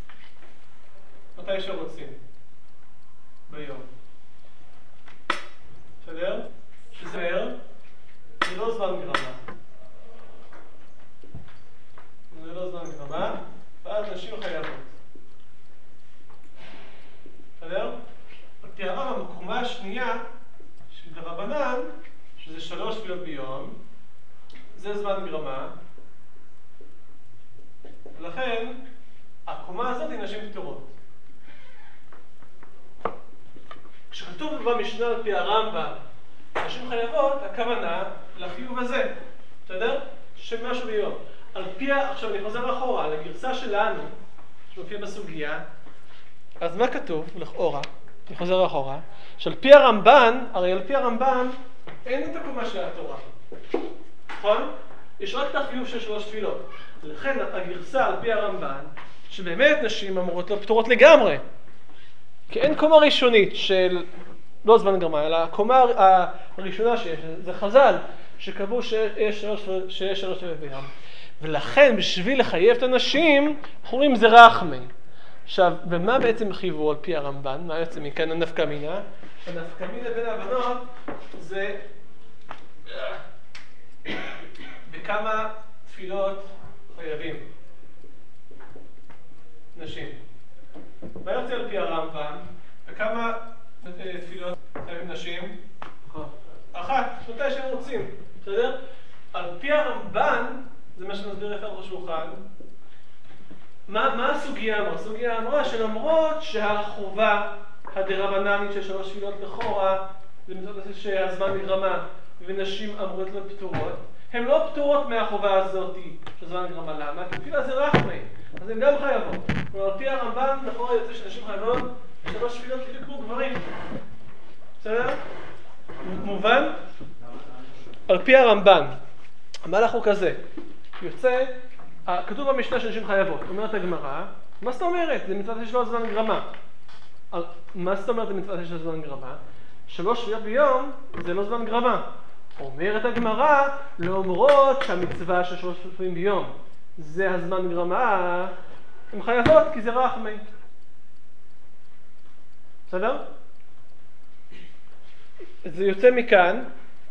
מתי שרוצים ביום. בסדר? שזה אומר, זה לא זמן גרמה. זה לא זמן גרמה, ואז נשים חייבות. בסדר? על פי הרמב"ם, הקומה השנייה של דרבנן, שזה שלוש תפילות ביום, זה זמן גרמה, ולכן הקומה הזאת היא נשים פטורות. כשכתוב במשנה על פי הרמב"ם, נשים חייבות, הכוונה לחיוב הזה, בסדר? שמשהו ביום. על פי, עכשיו אני חוזר לאחורה, לגרסה שלנו, שמופיע בסוגיה, אז מה כתוב, לכאורה, אני חוזר לאחורה, שעל פי הרמב"ן, הרי על פי הרמב"ן, אין את הקומה של התורה. נכון? יש רק את החיוב של שלוש תפילות. לכן הגרסה על פי הרמב"ן, שבאמת נשים אמורות לא פטורות לגמרי. כי אין קומה ראשונית של, לא זמן גרמה, אלא הקומה הראשונה שיש, זה חז"ל, שקבעו שיש שלוש, שיש שלוש תפילות ביום. ולכן בשביל לחייב את הנשים, אנחנו רואים זה רחמי. עכשיו, ומה בעצם חייבו על פי הרמב"ן? מה יוצא מכאן הנפקא מינה? הנפקא מינה בין הבנות זה בכמה תפילות חייבים נשים. מה יוצא על פי הרמב"ן? בכמה תפילות חייבים נשים? אחת, מתי שהם רוצים, בסדר? על פי הרמב"ן, זה מה שמסביר יפה על השולחן, מה, מה הסוגיה אמרה? הסוגיה אמרה שלמרות שהחובה הדרבננית של שלוש תפילות לכאורה, זה מצוות שהזמן גרמה ונשים אמורות להיות פטורות, הן לא פטורות מהחובה הזאת של זמן גרמה. למה? כי תפילה זה רחמי, אז הן גם חייבות. אבל על פי הרמב"ן לכאורה יוצא שנשים חייבות שלוש תפילות בדיוק כמו גברים. בסדר? מובן? על פי הרמב"ן, המהלך הוא כזה, יוצא, כתוב במשנה שנשים חייבות, אומרת הגמרא, מה זאת אומרת? זה מצוות שיש לו זמן גרמה. מה זאת אומרת זה מצוות שיש לו זמן גרמה? שלוש תפילות ביום זה לא זמן גרמה. אומרת הגמרא, לאומרות שהמצווה של שלוש תפילות ביום זה הזמן גרמה, הן חייבות כי זה רחמי. בסדר? זה יוצא מכאן,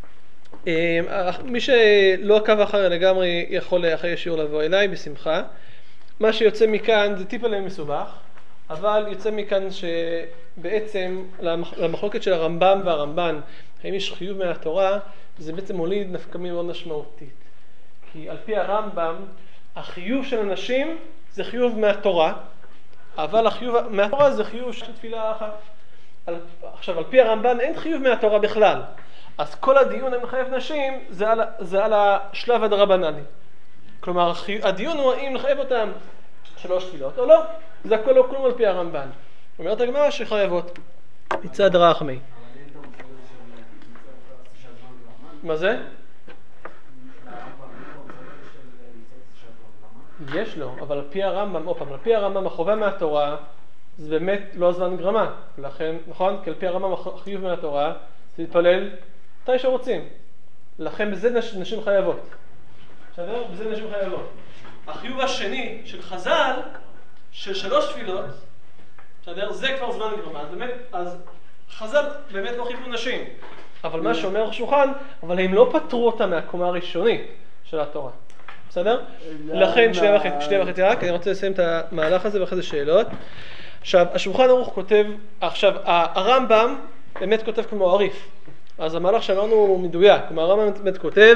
מי שלא עקב אחרי לגמרי יכול אחרי השיעור לבוא אליי בשמחה. מה שיוצא מכאן זה טיפה להם מסובך, אבל יוצא מכאן שבעצם למחלוקת של הרמב"ם והרמב"ן, האם יש חיוב מהתורה, זה בעצם מוליד נפקא מינה מאוד משמעותית. כי על פי הרמב"ם, החיוב של אנשים זה חיוב מהתורה, אבל החיוב מהתורה זה חיוב של תפילה אחת. עכשיו, על פי הרמב"ן אין חיוב מהתורה בכלל. אז כל הדיון המחייב נשים זה על, זה על השלב הדרבנני. כלומר, הדיון הוא האם לחייב אותם שלוש תפילות או לא. זה הכל לא כלום על פי הרמב"ן. אומרת הגמרא שחייבות. מצד רחמי. מה זה? יש לו, אבל על פי הרמב"ם, עוד פעם, על פי הרמב"ם החובה מהתורה, זה באמת לא זמן גרמה. לכן, נכון? כי על פי הרמב"ם החיוב מהתורה, זה להתפלל מתי שרוצים. לכן בזה נשים חייבות. בסדר? בזה נשים חייבות. החיוב השני של חז"ל, של שלוש תפילות, בסדר? זה כבר זמן גרמה. אז באמת, אז חז"ל באמת לא חייבו נשים. אבל מה שאומר השולחן, אבל הם לא פטרו אותה מהקומה הראשונית של התורה. בסדר? לכן, שנייה וחצי, שנייה וחצי רק, אני רוצה לסיים את המהלך הזה ואחרי זה שאלות. עכשיו, השולחן ערוך כותב, עכשיו, הרמב"ם באמת כותב כמו עריף. אז המהלך שלנו הוא מדויק. כלומר, הרמב"ם באמת כותב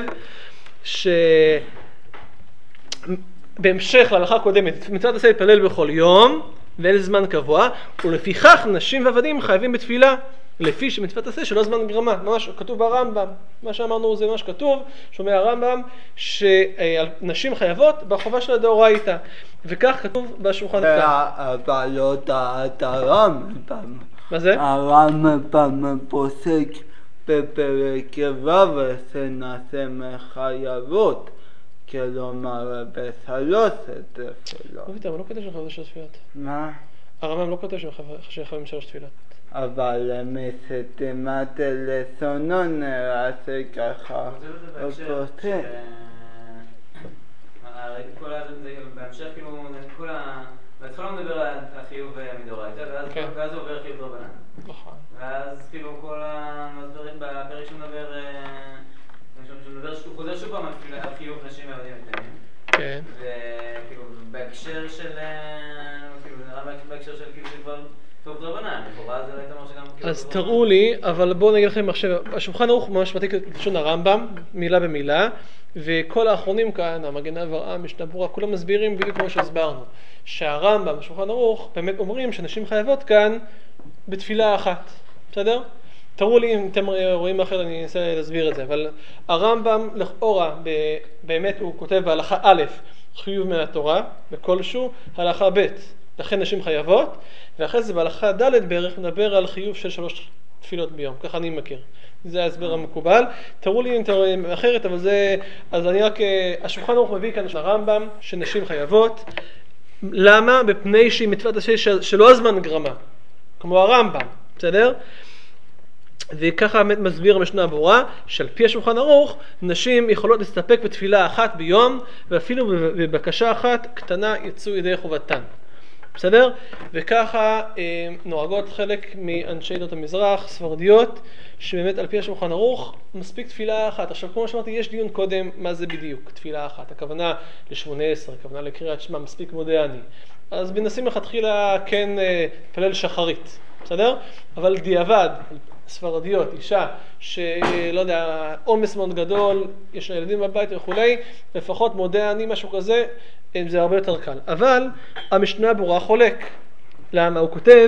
שבהמשך להלכה הקודמת, מצוות עשה להתפלל בכל יום, ואין זמן קבוע, ולפיכך נשים ועבדים חייבים בתפילה, לפי שמצוות עשה שלא זמן גרמה. ממש כתוב ברמב"ם, מה שאמרנו זה ממש כתוב, שומע הרמב"ם, שנשים חייבות בחובה של הדאורייתא, וכך כתוב בשולחן ערוך. אבל לא דעת הרמב"ם. מה זה? הרמב"ם פוסק בפרק ו' שנשים חייבות, כלומר בשלוש תפילות. אבל לא כתוב שחייבים שלוש תפילות. מה? הרמב"ם לא כתוב שחייבים שלוש תפילות. אבל מסתימת לשונו נראה שככה הוא כותב. בהמשך כאילו כל ה... בהתחלה מדבר על החיוב מדאורייתא, ואז הוא עובר חיוב דרבנן. נכון. ואז כאילו כל המסבירים בפרק שמדבר, שהוא חוזר שוב פעם על חיוב נשים ועבדים קטנים. כן. וכאילו בהקשר של, כאילו זה נראה בהקשר של כאילו שכבר טוב דרבנן, לכאורה זה לא הייתה אומר שגם... אז תראו לי, אבל בואו נגיד לכם עכשיו, השולחן ערוך ממש מעתיק את לשון הרמב"ם, מילה במילה, וכל האחרונים כאן, המגן אברהם, משנה ברורה, כולם מסבירים בדיוק כמו שהסברנו, שהרמב"ם, השולחן ערוך, באמת אומרים שנשים חייבות כאן בתפילה אחת, בסדר? תראו לי אם אתם רואים אחרת, אני אנסה להסביר את זה, אבל הרמב"ם לכאורה, באמת הוא כותב בהלכה א', חיוב מהתורה, בכלשהו, הלכה ב', לכן נשים חייבות, ואחרי זה בהלכה ד' בערך מדבר על חיוב של שלוש תפילות ביום, ככה אני מכיר. זה ההסבר המקובל. תראו לי אם אתם רואים אחרת, אבל זה, אז אני רק, השולחן ערוך מביא כאן הרמב"ם, שנשים חייבות. למה? בפני שהיא מצוות עשה שלא הזמן גרמה, כמו הרמב"ם, בסדר? וככה באמת מסביר המשנה ברורה, שעל פי השולחן ערוך, נשים יכולות להסתפק בתפילה אחת ביום, ואפילו בבקשה אחת קטנה יצאו ידי חובתן. בסדר? וככה אה, נוהגות חלק מאנשי עדות המזרח, ספרדיות, שבאמת על פי השולחן ערוך מספיק תפילה אחת. עכשיו כמו שאמרתי, יש דיון קודם מה זה בדיוק תפילה אחת. הכוונה ל-שמונה עשרה, הכוונה לקריאת שמע, מספיק מודה אני. אז מנסים לכתחילה כן להתפלל שחרית, בסדר? אבל דיעבד, ספרדיות, אישה שלא יודע, עומס מאוד גדול, יש לה ילדים בבית וכולי, לפחות מודה אני משהו כזה, זה הרבה יותר קל. אבל המשנה ברורה חולק. למה? הוא כותב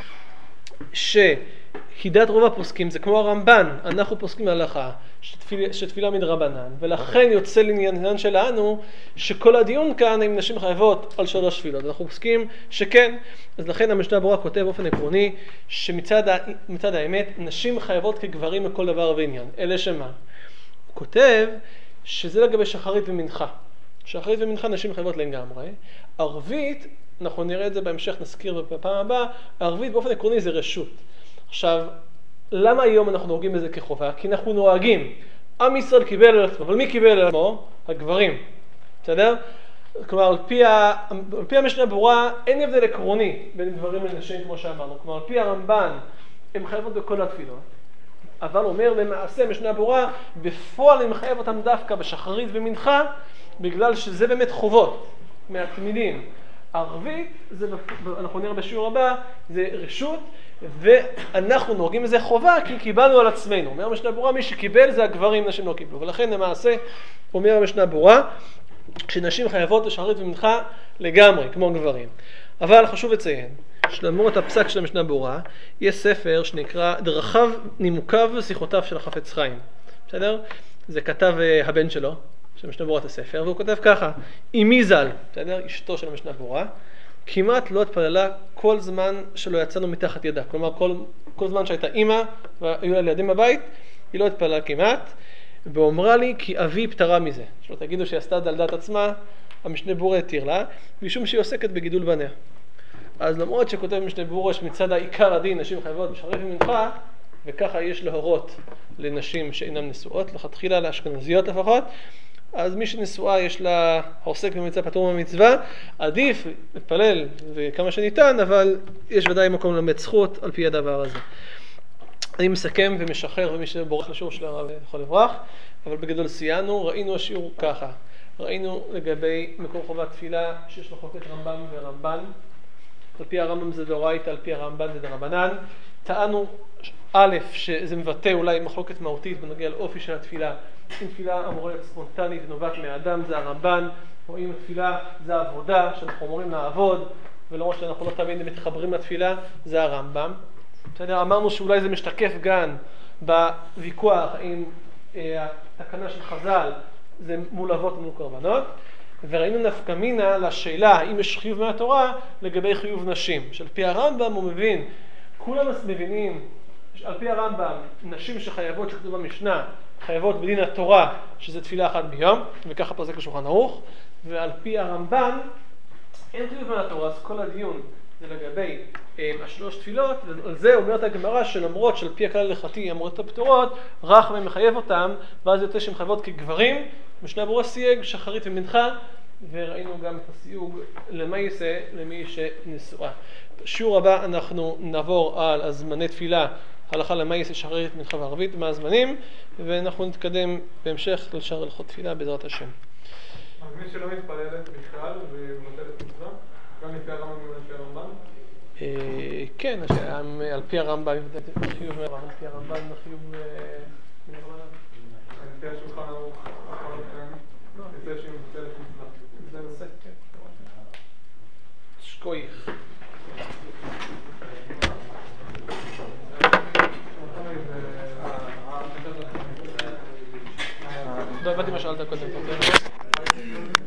שחידת רוב הפוסקים זה כמו הרמב"ן, אנחנו פוסקים להלכה שתפילה, שתפילה מדרבנן, ולכן יוצא לעניין שלנו שכל הדיון כאן עם נשים חייבות על שלוש תפילות. אנחנו פוסקים שכן, אז לכן המשנה ברורה כותב באופן עקרוני שמצד מצד האמת נשים חייבות כגברים לכל דבר ועניין. אלה שמה? הוא כותב שזה לגבי שחרית ומנחה. שחרית ומנחה נשים חייבות לגמרי. ערבית, אנחנו נראה את זה בהמשך, נזכיר בפעם הבאה, ערבית באופן עקרוני זה רשות. עכשיו, למה היום אנחנו נוהגים בזה כחובה? כי אנחנו נוהגים. עם ישראל קיבל על עצמו, אבל מי קיבל על עצמו? הגברים. בסדר? כלומר, על פי, ה... על פי המשנה ברורה, אין הבדל עקרוני בין גברים לנשים כמו שאמרנו. כלומר, על פי הרמב"ן, הם חייבות בכל התפילות. אבל אומר למעשה משנה ברורה, בפועל הם חייב אותם דווקא בשחרית ומנחה, בגלל שזה באמת חובות מהתמידים. ערבית, זה, אנחנו נראה בשיעור הבא, זה רשות, ואנחנו נוהגים בזה חובה כי קיבלנו על עצמנו. אומר המשנה ברורה, מי שקיבל זה הגברים, נשים לא קיבלו. ולכן למעשה, אומר המשנה ברורה, שנשים חייבות לשחרית ומנחה לגמרי, כמו גברים. אבל חשוב לציין, שלמרות הפסק של המשנה ברורה, יש ספר שנקרא דרכיו, נימוקיו ושיחותיו של החפץ חיים. בסדר? זה כתב הבן שלו, של המשנה ברורה את הספר, והוא כותב ככה, אמי ז"ל, בסדר? אשתו של המשנה ברורה, כמעט לא התפללה כל זמן שלא יצאנו מתחת ידה. כלומר, כל, כל זמן שהייתה אימא והיו לה ילדים בבית, היא לא התפללה כמעט, ואומרה לי כי אבי פטרה מזה. שלא תגידו שהיא עשתה את זה על דעת עצמה, המשנה ברורה התיר לה, משום שהיא עוסקת בגידול בניה. אז למרות שכותב משנה ברורה שמצד העיקר הדין נשים חייבות בשחרית ומנחה, וככה יש להורות לנשים שאינן נשואות, לכתחילה לאשכנזיות לפחות, אז מי שנשואה יש לה עוסק במצווה פטור מהמצווה, עדיף להתפלל וכמה שניתן, אבל יש ודאי מקום ללמד זכות על פי הדבר הזה. אני מסכם ומשחרר, ומי שבורח לשיעור של הרב יכול לברוח, אבל בגדול סייענו, ראינו השיעור ככה, ראינו לגבי מקור חובת תפילה שיש מחלוקת רמב"ם ורמב"ן, על פי הרמב"ם זה דאורייתא, על פי הרמב"ן זה דרבנן. טענו א', שזה מבטא אולי מחלוקת מהותית בנוגע לאופי של התפילה, אם תפילה אמורה להיות ספונטנית ונובעת מהאדם זה הרמב"ן, או אם התפילה זה העבודה שאנחנו אמורים לעבוד, ולמרות שאנחנו לא תמיד מתחברים לתפילה, זה הרמב"ם. בסדר, אמרנו שאולי זה משתקף גם בוויכוח עם אה, התקנה של חז"ל, זה מול אבות ומול קורבנות, וראינו נפקא מינה לשאלה האם יש חיוב מהתורה לגבי חיוב נשים, שעל פי הרמב"ם הוא מבין, כולם מבינים, על פי הרמב"ם, נשים שחייבות שכתוב במשנה, חייבות בדין התורה, שזה תפילה אחת ביום, וככה פוסק השולחן ערוך, ועל פי הרמב"ן, אין חיוב מהתורה, אז כל הדיון זה לגבי אה, השלוש תפילות, ועל זה אומרת הגמרא שלמרות שעל פי הכלל ההלכתי אמורות הפטורות, רחמי מחייב אותם, ואז יוצא שהן חייבות כגברים, משנה ברורה סייג, שחרית ומנחה, וראינו גם את הסיוג למה יעשה למי שנשואה. בשיעור הבא אנחנו נעבור על הזמני תפילה, הלכה למה יעשה שחרית מנחה וערבית, מה הזמנים, ואנחנו נתקדם בהמשך לשאר הלכות תפילה בעזרת השם. אז מי שלא מתפללת בכלל ומבטלת מצווה, גם לפי הרמב"ם ולפי הרמב"ן? כן, על פי הרמב"ם, חיוב מהרמב"ם, על פי הרמב"ם, חיוב מהרמב"ם. לפי השולחן ערוך, לפי שהיא מבטלת מצווה. זה נושא, כן. שקוייך. לא הבנתי מה שאלת קודם.